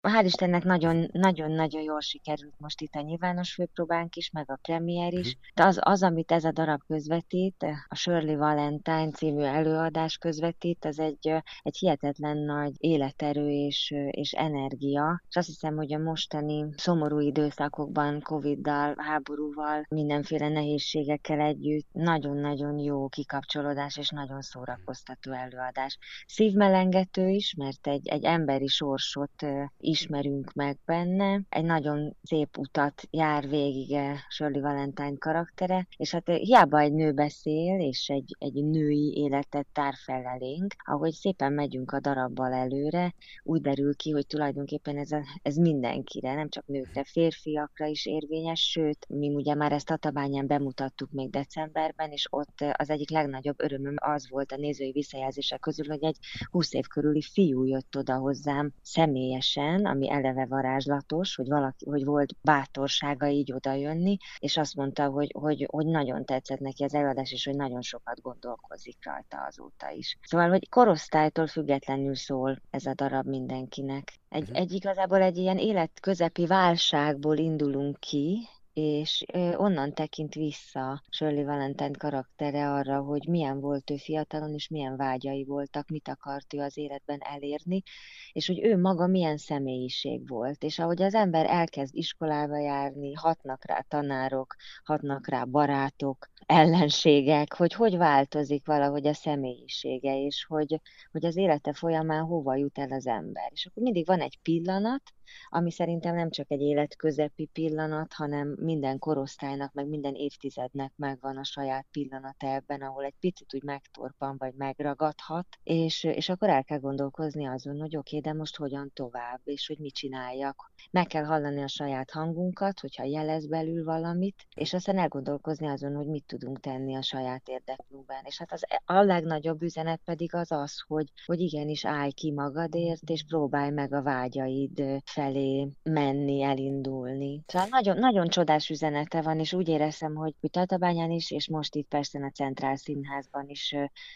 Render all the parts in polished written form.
Hál' Istennek nagyon-nagyon jól sikerült most itt a nyilvános főpróbánk is, meg a premier Mhm. is. De az, amit ez a darab közvetít, a Shirley Valentine című előadás közvetít, az egy hihetetlen nagy életerő és energia. És azt hiszem, hogy a mostani szomorú időszakokban, Coviddal, háborúval, mindenféle nehézségekkel együtt nagyon-nagyon jó kikapcsolódás és nagyon szórakoztató előadás. Szívmelengető is, mert egy emberi sorsot ismerünk meg benne. Egy nagyon szép utat jár végig Shirley Valentine karaktere, és hát hiába egy nő beszél, és egy női életet tár fel elénk, ahogy szépen megyünk a darabbal előre, úgy derül ki, hogy tulajdonképpen ez mindenkire, nem csak nőkre, férfiakra is érvényes, sőt, mi ugye már ezt Tatabányán bemutattuk még decemberben, és ott az egyik legnagyobb örömöm az volt a nézői visszajelzések közül, hogy egy 20 év körüli fiú jött oda hozzám személyesen, ami eleve varázslatos, hogy volt bátorsága így odajönni, és azt mondta, hogy nagyon tetszett neki az előadás, és hogy nagyon sokat gondolkozik rajta azóta is. Szóval, hogy korosztálytól függetlenül szól ez a darab mindenkinek. Mhm. Igazából egy ilyen életközepi válságból indulunk ki, és onnan tekint vissza Shirley Valentine karaktere arra, hogy milyen volt ő fiatalon, és milyen vágyai voltak, mit akart ő az életben elérni, és hogy ő maga milyen személyiség volt. És ahogy az ember elkezd iskolába járni, hatnak rá tanárok, hatnak rá barátok, ellenségek, hogy változik valahogy a személyisége, és hogy az élete folyamán hova jut el az ember. És akkor mindig van egy pillanat, ami szerintem nem csak egy életközepi pillanat, hanem minden korosztálynak, meg minden évtizednek megvan a saját pillanata ebben, ahol egy picit úgy megtorpan, vagy megragadhat, és akkor el kell gondolkozni azon, hogy oké, de most hogyan tovább, és hogy mit csináljak. Meg kell hallani a saját hangunkat, hogyha jelez belül valamit, és aztán elgondolkozni azon, hogy mit tudunk tenni a saját érdekünkben. És hát a legnagyobb üzenet pedig az, hogy igenis állj ki magadért, és próbálj meg a vágyaid felé menni, elindulni. Szóval nagyon, nagyon csodás üzenete van, és úgy éreztem, hogy Tatabányán is, és most itt persze a Centrál Színházban is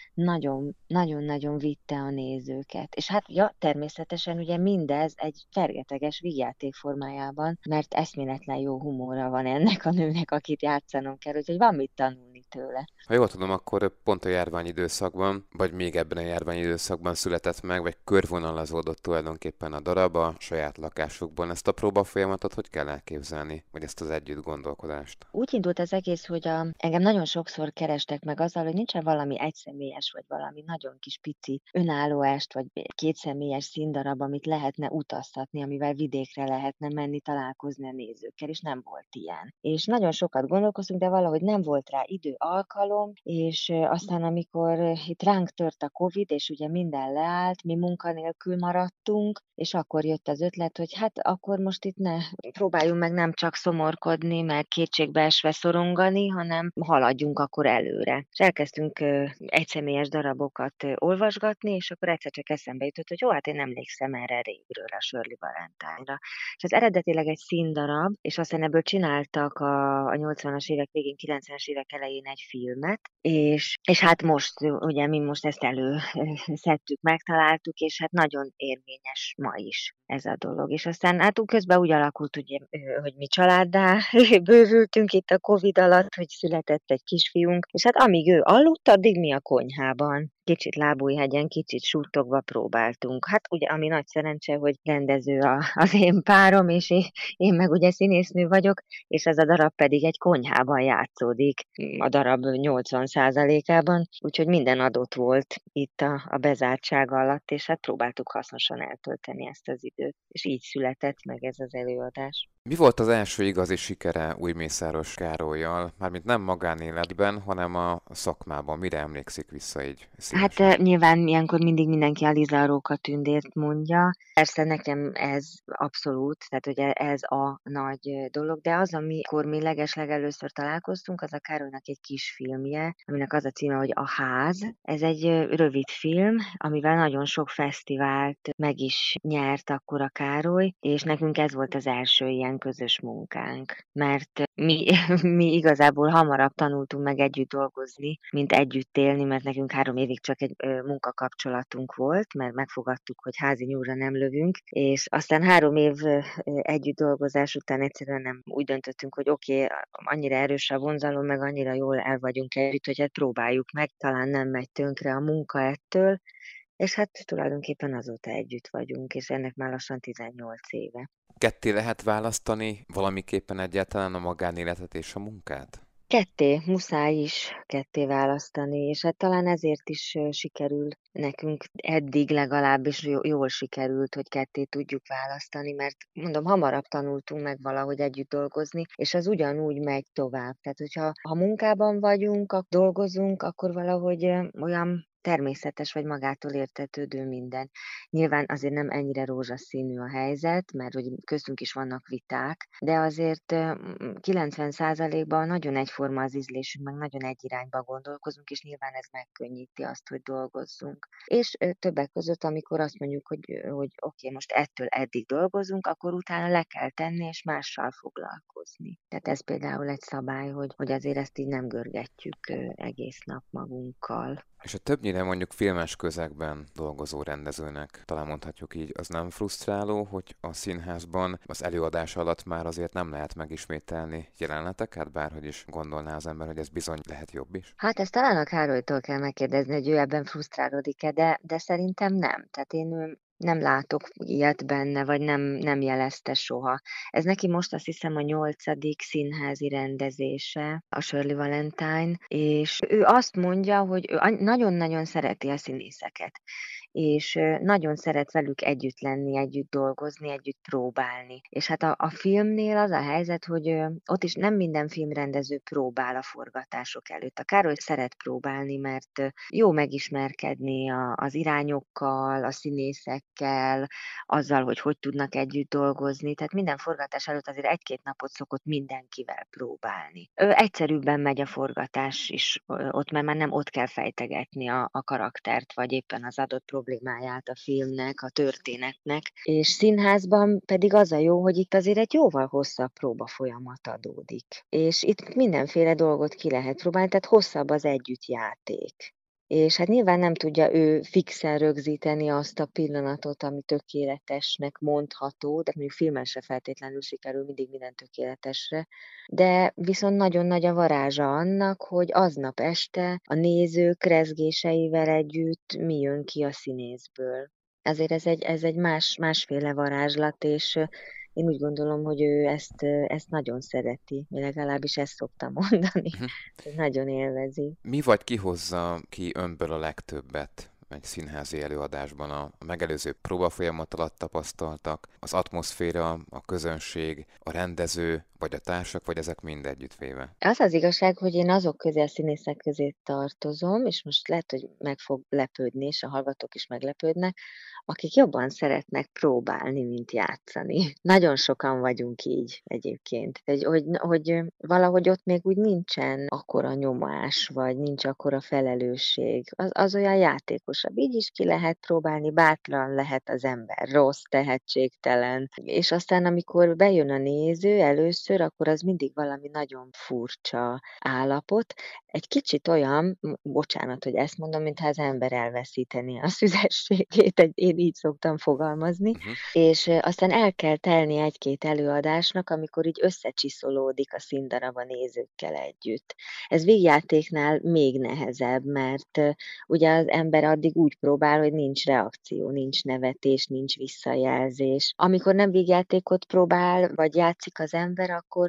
nagyon-nagyon vitte a nézőket. És hát, ja, természetesen ugye mindez egy fergeteges vígjáték formájában, mert eszméletlen jó humora van ennek a nőnek, akit játszanom kell, úgyhogy van mit tanulni tőle. Ha jól tudom, akkor pont a járványidőszakban, vagy még ebben a járványidőszakban született meg, vagy körvonalazódott tulajdonképpen a darab a saját lakásukban. Ezt a próba folyamatot hogy kell elképzelni, vagy ezt az együtt gondolkodást? Úgy indult az egész, hogy engem nagyon sokszor kerestek meg azzal, hogy nincsen valami egyszemélyes, vagy valami nagyon kis pici önálló est, vagy kétszemélyes színdarab, amit lehetne utaztatni, amivel vidékre lehetne menni, találkozni a nézőkkel, és nem volt ilyen. És nagyon sokat gondolkoztunk, de valahogy nem volt rá idő, alkalom, és aztán amikor itt ránk tört a Covid, és ugye minden leállt, mi munkanélkül maradtunk, és akkor jött az ötlet, hogy hát akkor most itt ne próbáljunk meg nem csak szomorkodni, meg kétségbeesve szorongani, hanem haladjunk akkor előre. És elkezdtünk egyszemélyes darabokat olvasgatni, és akkor egyszer csak eszembe jutott, hogy jó, hát én emlékszem erre régről, a Shirley Valentine-ra. És ez eredetileg egy színdarab, és aztán ebből csináltak a 80-as évek végén, 90-es évek elején egy filmet, és hát most, ugye mi most ezt szedtük, megtaláltuk, és hát nagyon érvényes ma is ez a dolog. És aztán hát közben úgy alakult, ugye, hogy mi családdá bővültünk itt a Covid alatt, hogy született egy kisfiunk, és hát amíg ő aludt, addig mi a konyhában. Kicsit lábújhegyen, kicsit suttogva próbáltunk. Hát ugye, ami nagy szerencse, hogy rendező az én párom, és én meg ugye színésznő vagyok, és ez a darab pedig egy konyhában játszódik, a darab 80%-ában, úgyhogy minden adott volt itt a bezártság alatt, és hát próbáltuk hasznosan eltölteni ezt az időt, és így született meg ez az előadás. Mi volt az első igazi sikere Újmészáros Károllyal? Mármint nem magánéletben, hanem a szakmában. Mire emlékszik vissza így Hát szívesen? nyilván ilyenkor mindig mindenki a Liza Róka Tündért mondja. Persze nekem ez abszolút, tehát ugye ez a nagy dolog, de az, amikor mi legeslegelőször találkoztunk, az a Károlynak egy kis filmje, aminek az a címe, hogy A ház. Ez egy rövid film, amivel nagyon sok fesztivált meg is nyert akkor a Károly, és nekünk ez volt az első ilyen közös munkánk. Mert mi, mi igazából hamarabb tanultunk meg együtt dolgozni, mint együtt élni, mert nekünk 3 évig csak egy munkakapcsolatunk volt, mert megfogadtuk, hogy házi nyúlra nem lövünk, és aztán 3 év együtt dolgozás után egyszerűen nem úgy döntöttünk, hogy oké, annyira erős a vonzalom, meg annyira jól el vagyunk együtt, hogy hát próbáljuk meg, talán nem megy tönkre a munka ettől, és hát tulajdonképpen azóta együtt vagyunk, és ennek már lassan 18 éve. Ketté lehet választani valamiképpen egyáltalán a magánéletet és a munkát? Ketté, muszáj is ketté választani, és hát talán ezért is sikerül nekünk eddig legalábbis jól sikerült, hogy ketté tudjuk választani, mert mondom, hamarabb tanultunk meg valahogy együtt dolgozni, és az ugyanúgy megy tovább. Tehát, hogyha munkában vagyunk, dolgozunk, akkor valahogy olyan természetes vagy magától értetődő minden. Nyilván azért nem ennyire rózsaszínű a helyzet, mert hogy köztünk is vannak viták, de azért 90%-ban nagyon egyforma az ízlésünk, meg nagyon egy irányba gondolkozunk, és nyilván ez megkönnyíti azt, hogy dolgozzunk. És többek között, amikor azt mondjuk, hogy oké, most ettől eddig dolgozunk, akkor utána le kell tenni, és mással foglalkozni. Tehát ez például egy szabály, hogy azért ezt így nem görgetjük egész nap magunkkal. És a többnyire mondjuk filmes közegben dolgozó rendezőnek, talán mondhatjuk így, az nem frusztráló, hogy a színházban az előadás alatt már azért nem lehet megismételni jeleneteket, bárhogy is gondolná az ember, hogy ez bizony lehet jobb is? Hát ezt talán a Károlytól kell megkérdezni, hogy ő ebben frusztrálódik-e, de szerintem nem. Tehát én nem látok ilyet benne, vagy nem jelezte soha. Ez neki most azt hiszem a 8. színházi rendezése, a Shirley Valentine, és ő azt mondja, hogy ő nagyon-nagyon szereti a színészeket, és nagyon szeret velük együtt lenni, együtt dolgozni, együtt próbálni. És hát a filmnél az a helyzet, hogy ott is nem minden filmrendező próbál a forgatások előtt. A Károly szeret próbálni, mert jó megismerkedni az irányokkal, a színészekkel, azzal, hogy tudnak együtt dolgozni. Tehát minden forgatás előtt azért 1-2 napot szokott mindenkivel próbálni. Egyszerűbben megy a forgatás is ott, mert már nem ott kell fejtegetni a karaktert, vagy éppen az adott problémáját a filmnek, a történetnek. És színházban pedig az a jó, hogy itt azért egy jóval hosszabb próbafolyamat adódik. És itt mindenféle dolgot ki lehet próbálni, tehát hosszabb az együttjáték. És hát nyilván nem tudja ő fixen rögzíteni azt a pillanatot, ami tökéletesnek mondható, de mondjuk filmen se feltétlenül sikerül mindig minden tökéletesre, de viszont nagyon nagy a varázsa annak, hogy aznap este a nézők rezgéseivel együtt mi jön ki a színészből. Ezért ez egy másféle varázslat, és én úgy gondolom, hogy ő ezt nagyon szereti, vagy legalábbis ezt szoktam mondani, Mhm. hogy nagyon élvezi. Mi vagy kihozza ki önből a legtöbbet egy színházi előadásban a megelőző próbafolyamat alatt tapasztaltak, az atmoszféra, a közönség, a rendező, vagy a társak, vagy ezek mind együttvéve? Az az igazság, hogy én azok közé, a színészek közé tartozom, és most lehet, hogy meg fog lepődni, és a hallgatók is meglepődnek, akik jobban szeretnek próbálni, mint játszani. Nagyon sokan vagyunk így egyébként. Hogy valahogy ott még úgy nincsen akkora nyomás, vagy nincs akkora felelősség. Az olyan játékosabb. Így is ki lehet próbálni, bátran lehet az ember, rossz, tehetségtelen. És aztán, amikor bejön a néző először, akkor az mindig valami nagyon furcsa állapot. Egy kicsit olyan, bocsánat, hogy ezt mondom, mintha az ember elveszítené a szüzességét, én így szoktam fogalmazni, Uh-huh. és aztán el kell telni 1-2 előadásnak, amikor így összecsiszolódik a színdarab a nézőkkel együtt. Ez vígjátéknál még nehezebb, mert ugye az ember addig úgy próbál, hogy nincs reakció, nincs nevetés, nincs visszajelzés. Amikor nem vígjátékot próbál, vagy játszik az ember,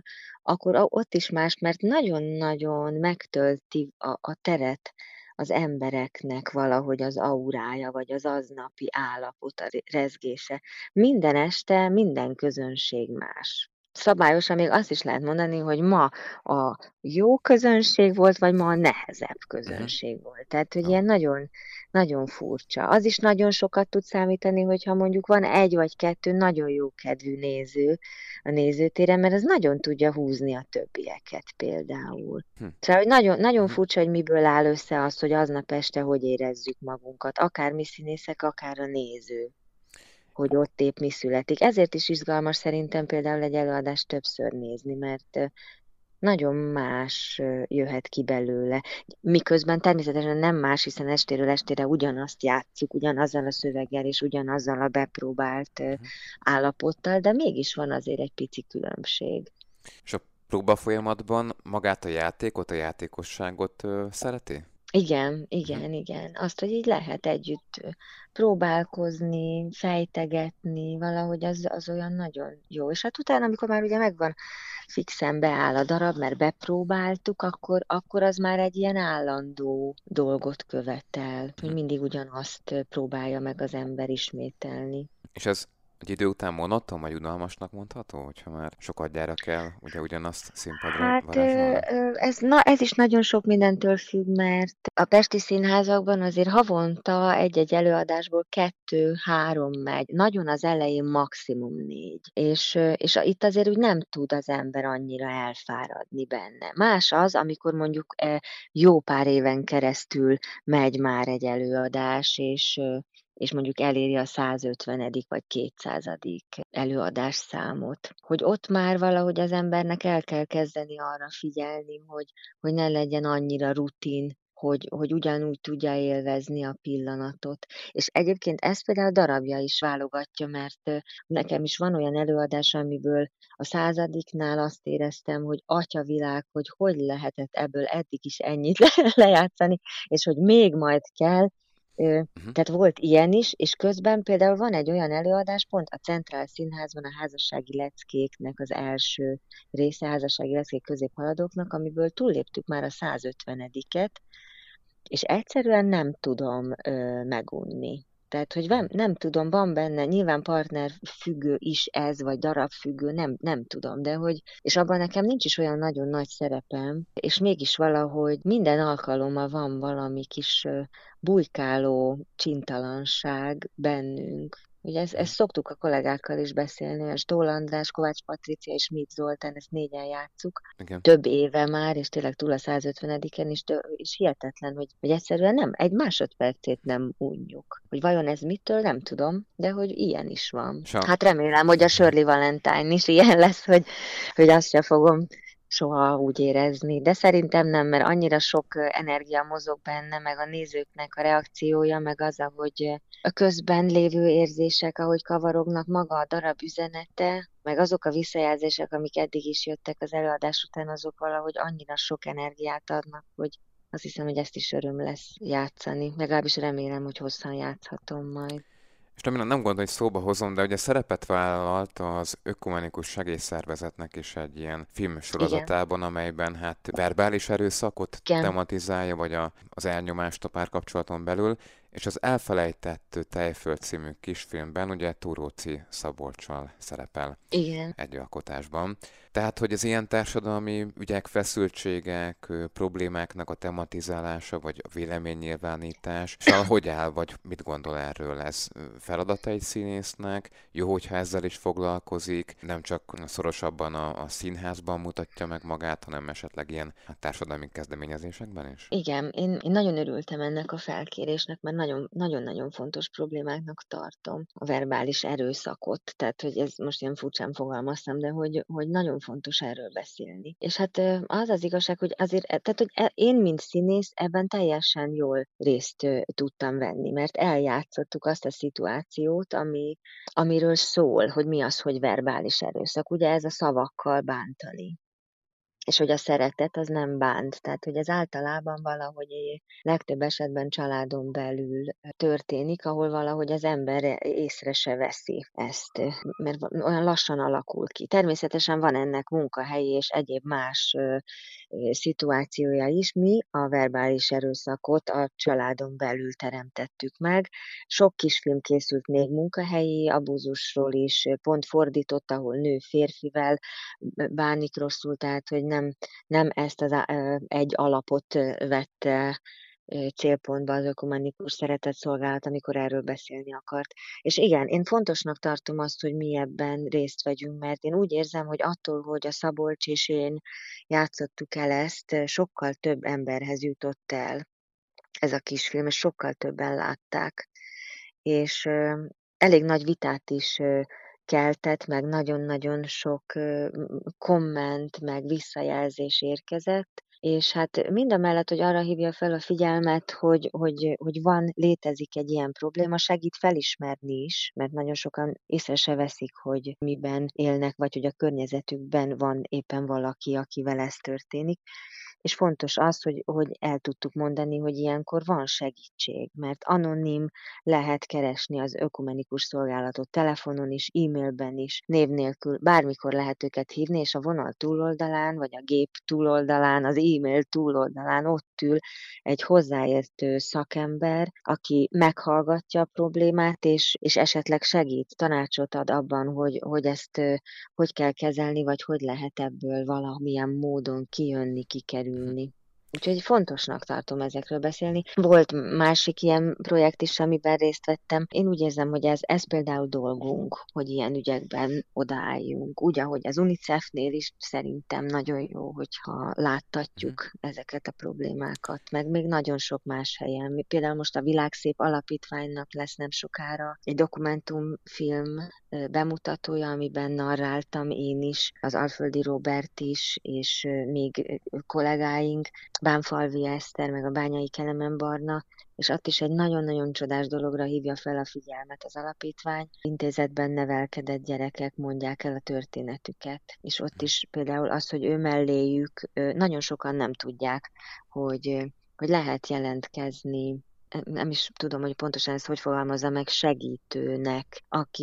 akkor ott is más, mert nagyon-nagyon megtölti a teret az embereknek valahogy az aurája, vagy az aznapi állapot, a rezgése. Minden este minden közönség más. Szabályosan még azt is lehet mondani, hogy ma a jó közönség volt, vagy ma a nehezebb Uh-huh. közönség volt. Tehát, hogy Oh. ilyen nagyon, nagyon furcsa. Az is nagyon sokat tud számítani, hogyha mondjuk van 1 vagy 2 nagyon jó kedvű néző a nézőtéren, mert ez nagyon tudja húzni a többieket például. Hm. Szóval, hogy nagyon, nagyon Uh-huh. furcsa, hogy miből áll össze az, hogy aznap este hogy érezzük magunkat, akár mi színészek, akár a néző, hogy ott épp mi születik. Ezért is izgalmas szerintem például egy előadást többször nézni, mert nagyon más jöhet ki belőle. Miközben természetesen nem más, hiszen estéről estére ugyanazt játsszuk, ugyanazzal a szöveggel és ugyanazzal a bepróbált Mhm. állapottal, de mégis van azért egy pici különbség. És a próba folyamatban magát a játékot, a játékosságot szereti? Igen, Mhm. igen, igen. Azt, hogy így lehet együtt próbálkozni, fejtegetni, valahogy az olyan nagyon jó. És hát utána, amikor már ugye megvan fixen beáll a darab, mert bepróbáltuk, akkor az már egy ilyen állandó dolgot követel, hogy Mhm. mindig ugyanazt próbálja meg az ember ismételni. És ez egy idő után monoton vagy unalmasnak mondható, hogyha már sokadjára kell ugye ugyanazt színpadra Hát varázsolni? ez is nagyon sok mindentől függ, mert a pesti színházakban azért havonta egy-egy előadásból 2-3 megy, nagyon az elején maximum 4, és itt azért úgy nem tud az ember annyira elfáradni benne. Más az, amikor mondjuk jó pár éven keresztül megy már egy előadás, és mondjuk eléri a 150. vagy 200. előadásszámot. Hogy ott már valahogy az embernek el kell kezdeni arra figyelni, hogy ne legyen annyira rutin, hogy ugyanúgy tudja élvezni a pillanatot. És egyébként ezt például a darabja is válogatja, mert nekem is van olyan előadás, amiből a 100-nál azt éreztem, hogy atyavilág, hogy lehetett ebből eddig is ennyit lejátszani, és hogy még majd kell. Mhm. Tehát volt ilyen is, és közben például van egy olyan előadás, pont a Centrál Színházban a házassági leckéknek az első része, házassági leckék középhaladóknak, amiből túlléptük már a 150-et, és egyszerűen nem tudom megunni. Tehát, hogy Mhm. nem tudom, van benne, nyilván partner függő is ez, vagy darab függő, nem tudom, de hogy, és abban nekem nincs is olyan nagyon nagy szerepem, és mégis valahogy minden alkalommal van valami kis bujkáló csintalanság bennünk. Ugye ezt Mhm. szoktuk a kollégákkal is beszélni, hogy Stól András, Kovács Patricia és Mit Zoltán, ezt négyen játsszuk, Igen. több éve már, és tényleg túl a 150-en is, és hihetetlen, hogy egyszerűen nem, egy másodpercét nem unjuk. Hogy vajon ez mitől, nem tudom, de hogy ilyen is van. És a... Hát remélem, hogy a Shirley Valentine is ilyen lesz, hogy azt se fogom soha úgy érezni. De szerintem nem, mert annyira sok energia mozog benne, meg a nézőknek a reakciója, meg az, ahogy a közben lévő érzések, ahogy kavarognak, maga a darab üzenete, meg azok a visszajelzések, amik eddig is jöttek az előadás után, azok valahogy annyira sok energiát adnak, hogy azt hiszem, hogy ezt is öröm lesz játszani. Legalábbis remélem, hogy hosszan játszhatom majd. És remélem nem gondolom, hogy szóba hozom, de ugye szerepet vállalt az Ökumenikus Segélyszervezetnek is egy ilyen Igen, filmsorozatában, amelyben hát verbális erőszakot igen, tematizálja, vagy az elnyomást a párkapcsolaton belül, és az Elfelejtett Tejföld című kisfilmben ugye Túróczi Szabolccsal szerepel igen. egy alkotásban. Tehát, hogy az ilyen társadalmi ügyek, feszültségek, problémáknak a tematizálása, vagy a véleménynyilvánítás, és hogy áll, vagy mit gondol erről? Ez feladata egy színésznek? Jó, hogyha ezzel is foglalkozik, nem csak szorosabban a színházban mutatja meg magát, hanem esetleg ilyen társadalmi kezdeményezésekben is? Igen, én nagyon örültem ennek a felkérésnek, mert nagyon-nagyon fontos problémáknak tartom a verbális erőszakot. Tehát, hogy ez most ilyen furcsán fogalmaztam, de hogy nagyon fontos erről beszélni. És hát az az igazság, hogy azért, tehát, hogy én, mint színész, ebben teljesen jól részt tudtam venni, mert eljátszottuk azt a szituációt, amiről szól, hogy mi az, hogy verbális erőszak. Ugye ez a szavakkal bántani. És hogy a szeretet az nem bánt. Tehát, hogy ez általában valahogy legtöbb esetben családon belül történik, ahol valahogy az ember észre se veszi ezt, mert olyan lassan alakul ki. Természetesen van ennek munkahelyi és egyéb más szituációja is. Mi a verbális erőszakot a családon belül teremtettük meg. Sok kisfilm készült még munkahelyi abúzusról is, pont fordított, ahol nő férfivel bánik rosszul, tehát hogy nem ezt az egy alapot vette célpontba az ökumenikus szeretetszolgálat, amikor erről beszélni akart. És igen, én fontosnak tartom azt, hogy mi ebben részt vegyünk, mert én úgy érzem, hogy attól, hogy a Szabolcs és én játszottuk el ezt, sokkal több emberhez jutott el ez a kisfilm, és sokkal többen látták. És elég nagy vitát is keltett, meg nagyon-nagyon sok komment, meg visszajelzés érkezett, és hát mindamellett, hogy arra hívja fel a figyelmet, hogy létezik egy ilyen probléma, segít felismerni is, mert nagyon sokan észre se veszik, hogy miben élnek, vagy hogy a környezetükben van éppen valaki, akivel ez történik. És fontos az, hogy el tudtuk mondani, hogy ilyenkor van segítség, mert anonim lehet keresni az ökumenikus szolgálatot telefonon is, e-mailben is, név nélkül, bármikor lehet őket hívni, és a vonal túloldalán, vagy a gép túloldalán, az e-mail túloldalán ott ül egy hozzáértő szakember, aki meghallgatja a problémát, és esetleg segít, tanácsot ad abban, hogy ezt hogy kell kezelni, vagy hogy lehet ebből valamilyen módon kijönni, kikerülni. Úgyhogy fontosnak tartom ezekről beszélni. Volt másik ilyen projekt is, amiben részt vettem. Én úgy érzem, hogy ez például dolgunk, hogy ilyen ügyekben odaálljunk. Úgy, ahogy az UNICEF-nél is szerintem nagyon jó, hogyha láttatjuk ezeket a problémákat, meg még nagyon sok más helyen. Például most a Világszép Alapítványnak lesz nem sokára egy dokumentumfilm bemutatója, amiben narráltam én is, az Alföldi Róbert is, és még kollégáink, Bánfalvi Eszter, meg a Bányai Kelemen Barna, és ott is egy nagyon-nagyon csodás dologra hívja fel a figyelmet az alapítvány. Intézetben nevelkedett gyerekek mondják el a történetüket, és ott is például az, hogy ő melléjük, nagyon sokan nem tudják, hogy lehet jelentkezni, nem is tudom, hogy pontosan ezt hogy fogalmazza meg, segítőnek,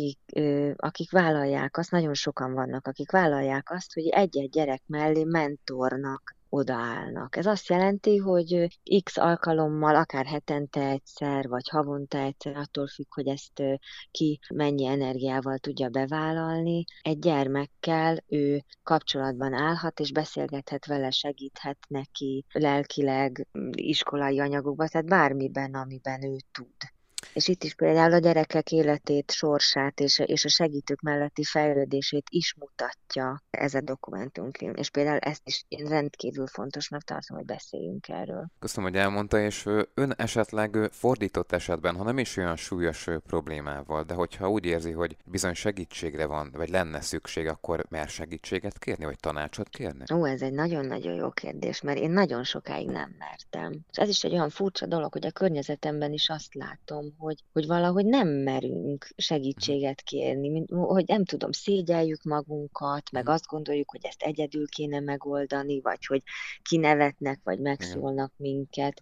akik vállalják azt, nagyon sokan vannak, akik vállalják azt, hogy egy-egy gyerek mellé mentornak odaállnak. Ez azt jelenti, hogy X alkalommal, akár hetente egyszer, vagy havonta egyszer, attól függ, hogy ezt ki mennyi energiával tudja bevállalni, egy gyermekkel ő kapcsolatban állhat, és beszélgethet vele, segíthet neki lelkileg, iskolai anyagokban, tehát bármiben, amiben ő tud. És itt is például a gyerekek életét, sorsát és a segítők melletti fejlődését is mutatja ez a dokumentumfilm. És például ezt is én rendkívül fontosnak tartom, hogy beszéljünk erről. Köszönöm, hogy elmondta, és ön esetleg fordított esetben, ha nem is olyan súlyos problémával, de hogyha úgy érzi, hogy bizony segítségre van, vagy lenne szükség, akkor mer segítséget kérni, vagy tanácsot kérni? Ó, ez egy nagyon-nagyon jó kérdés, mert én nagyon sokáig nem mertem. És ez is egy olyan furcsa dolog, hogy a környezetemben is azt látom, hogy valahogy nem merünk segítséget kérni, hogy nem tudom, szégyeljük magunkat, meg azt gondoljuk, hogy ezt egyedül kéne megoldani, vagy hogy kinevetnek, vagy megszólnak minket,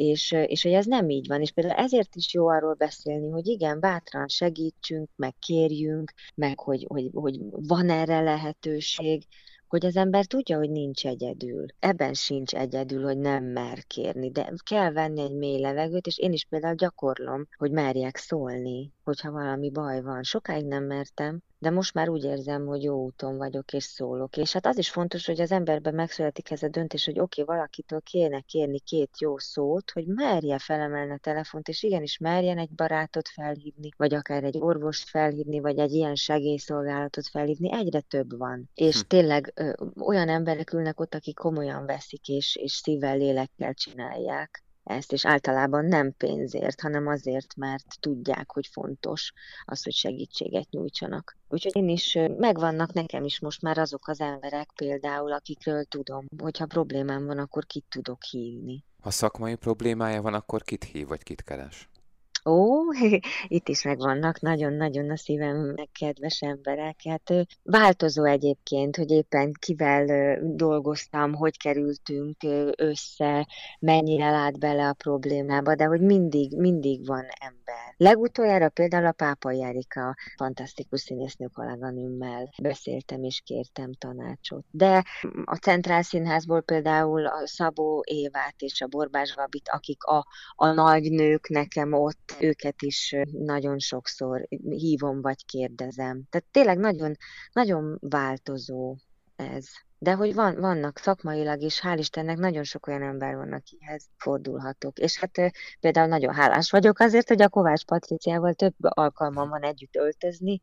és hogy ez nem így van. És például ezért is jó arról beszélni, hogy igen, bátran segítsünk, meg kérjünk, meg hogy van erre lehetőség, hogy az ember tudja, hogy nincs egyedül. Ebben sincs egyedül, hogy nem mer kérni, de kell venni egy mély levegőt, és én is például gyakorlom, hogy merjek szólni, hogyha valami baj van. Sokáig nem mertem, de most már úgy érzem, hogy jó úton vagyok, és szólok. És hát az is fontos, hogy az emberben megszületik ez a döntés, hogy oké, valakitől kéne kérni két jó szót, hogy merje felemelni a telefont, és igenis merjen egy barátot felhívni, vagy akár egy orvost felhívni, vagy egy ilyen segélyszolgálatot felhívni, egyre több van. És tényleg olyan emberek ülnek ott, akik komolyan veszik, és szívvel, lélekkel csinálják ezt, és általában nem pénzért, hanem azért, mert tudják, hogy fontos az, hogy segítséget nyújtsanak. Úgyhogy én is, megvannak nekem is most már azok az emberek például, akikről tudom, hogyha problémám van, akkor kit tudok hívni. Ha szakmai problémája van, akkor kit hív, vagy kit keres? Ó, itt is megvannak nagyon-nagyon a szívemnek kedves emberek. Hát változó egyébként, hogy éppen kivel dolgoztam, hogy kerültünk össze, mennyire lát bele a problémába, de hogy mindig van ember. Legutoljára például a Pápai Erika fantasztikus színésznő kolléganőmmel beszéltem és kértem tanácsot. De a Centrál Színházból például a Szabó Évát és a Borbás Gabit, akik a nagy nők nekem ott, őket is nagyon sokszor hívom vagy kérdezem. Tehát tényleg nagyon, nagyon változó ez. De hogy vannak szakmailag is, hál' Istennek nagyon sok olyan ember van, akihez fordulhatok. És hát például nagyon hálás vagyok azért, hogy a Kovács Patriciával több alkalmam van együtt öltözni,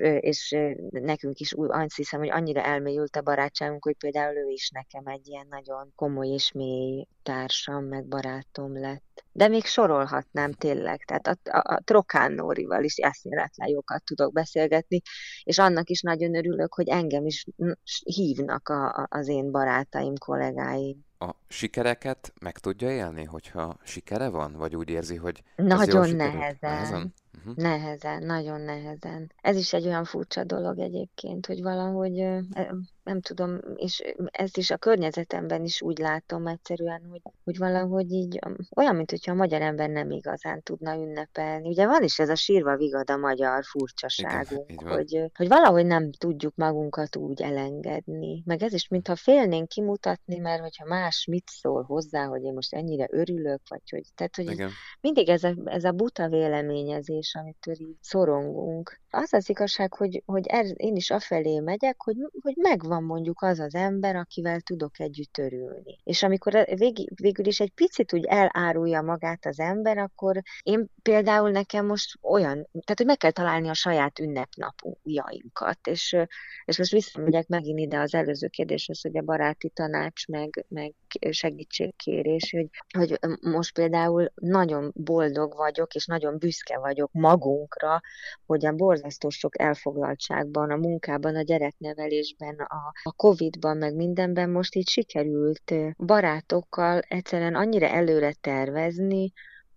és nekünk is azt hiszem, hogy annyira elmélyült a barátságunk, hogy például ő is nekem egy ilyen nagyon komoly és mély társam, meg barátom lett. De még sorolhatnám tényleg, tehát a Trokán Nórival is eszméletlen jókat tudok beszélgetni, és annak is nagyon örülök, hogy engem is hívnak az én barátaim, kollégáim. A sikereket meg tudja élni, hogyha sikere van? Vagy úgy érzi, hogy ez jól Nagyon sikerült? nehezen. Nehezen? Uh-huh. Nehezen, nagyon nehezen. Ez is egy olyan furcsa dolog egyébként, hogy valahogy nem tudom, és ezt is a környezetemben is úgy látom egyszerűen, hogy valahogy így olyan, mint hogyha a magyar ember nem igazán tudna ünnepelni. Ugye van is ez a sírva vigad a magyar Igen, furcsaságunk, így van. hogy valahogy nem tudjuk magunkat úgy elengedni. Meg ez is, mintha félnénk kimutatni, mert hogyha más mit szól hozzá, hogy én most ennyire örülök, vagy hogy, tehát, hogy Igen. mindig ez a buta véleményezés, amitől így szorongunk. Az az igazság, hogy én is afelé megyek, hogy megvan mondjuk az az ember, akivel tudok együtt örülni. És amikor végül is egy picit úgy elárulja magát az ember, akkor én például nekem most olyan, tehát hogy meg kell találni a saját ünnepnapjainkat. És most visszamegyek megint ide az előző kérdéshez, hogy a baráti tanács, meg segítségkérés, hogy most például nagyon boldog vagyok, és nagyon büszke vagyok magunkra, hogy a borzasztó sok elfoglaltságban, a munkában, a gyereknevelésben, a Covid-ban, meg mindenben most így sikerült barátokkal egyszerűen annyira előre tervezni,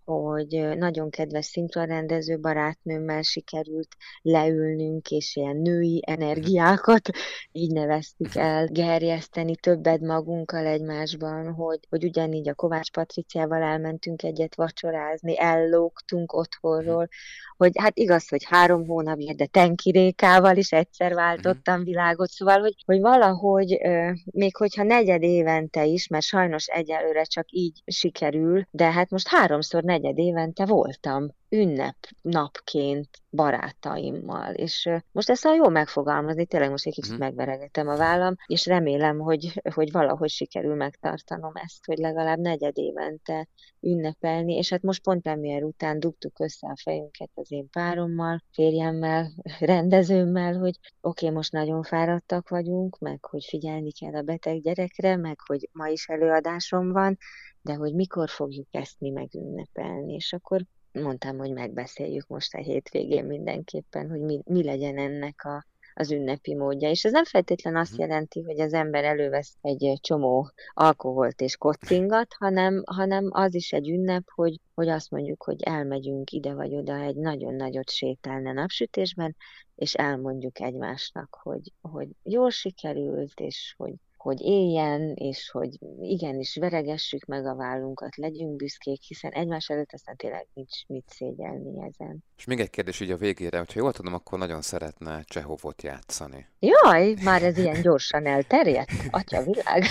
hogy nagyon kedves szinkronrendező barátnőmmel sikerült leülnünk, és ilyen női energiákat, így neveztük el, gerjeszteni többet magunkkal egymásban, hogy ugyanígy a Kovács Patriciával elmentünk egyet vacsorázni, ellógtunk otthonról, hogy hát igaz, hogy 3 hónapja, de Tenki Rékával is egyszer váltottam világot, szóval, hogy valahogy, még hogyha negyed évente is, mert sajnos egyelőre csak így sikerül, de hát most 3-szor negyed évente voltam ünnepnapként barátaimmal, és most ezt jól megfogalmazni, tényleg most egy kicsit megveregetem a vállam, és remélem, hogy valahogy sikerül megtartanom ezt, hogy legalább negyed évente ünnepelni, és hát most pont premier után dugtuk össze a fejünket az én párommal, férjemmel, rendezőmmel, hogy oké, most nagyon fáradtak vagyunk, meg hogy figyelni kell a beteg gyerekre, meg hogy ma is előadásom van, de hogy mikor fogjuk ezt mi megünnepelni, és akkor mondtam, hogy megbeszéljük most a hétvégén mindenképpen, hogy mi legyen ennek az ünnepi módja. És ez nem feltétlenül azt jelenti, hogy az ember elővesz egy csomó alkoholt és kocingat, hanem az is egy ünnep, hogy azt mondjuk, hogy elmegyünk ide vagy oda egy nagyon nagyot sétálni napsütésben, és elmondjuk egymásnak, hogy jól sikerült, és hogy éljen, és hogy igenis veregessük meg a vállunkat, legyünk büszkék, hiszen egymás előtt aztán tényleg nincs mit szégyelni ezen. És még egy kérdés így a végére, hogyha jól tudom, akkor nagyon szeretne Csehovot játszani. Jaj, már ez ilyen gyorsan elterjedt? Atya világ!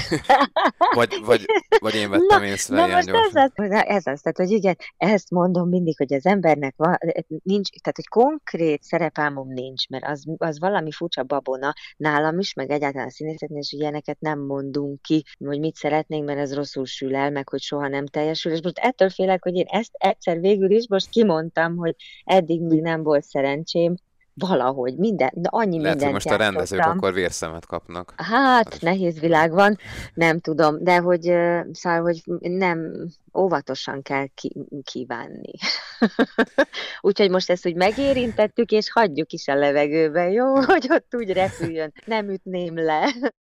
Vagy én vettem észre na ilyen most gyorsan. ez az, tehát hogy igen, ezt mondom mindig, hogy az embernek nincs, tehát hogy konkrét szerepálmom nincs, mert az valami furcsa babona nálam is, meg egyáltalán a színészetnél is ilyeneket nem mondunk ki, hogy mit szeretnénk, mert ez rosszul sül el, meg hogy soha nem teljesül, és most ettől félek, hogy én ezt egyszer végül is most kimondtam, hogy eddig még nem volt szerencsém, valahogy de annyi Lehet, hogy mindent most a rendezők játszottam. akkor vérszemet kapnak. Hát, nehéz világ van, nem tudom, de szóval, hogy nem óvatosan kell kívánni. Úgyhogy most ezt úgy megérintettük, és hagyjuk is a levegőben, jó? Hogy ott úgy repüljön, nem ütném le.